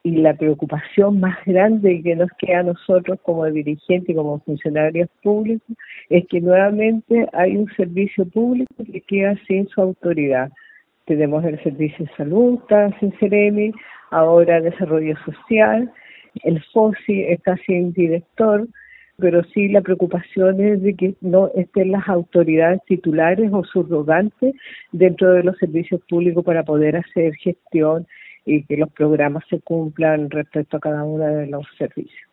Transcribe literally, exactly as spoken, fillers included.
Y la preocupación más grande que nos queda a nosotros como dirigentes y como funcionarios públicos es que nuevamente hay un servicio público que queda sin su autoridad. Tenemos el servicio de salud, está sin Ceremi, ahora desarrollo social, el FOSI está sin director, pero sí la preocupación es de que no estén las autoridades titulares o subrogantes dentro de los servicios públicos para poder hacer gestión y que los programas se cumplan respecto a cada uno de los servicios.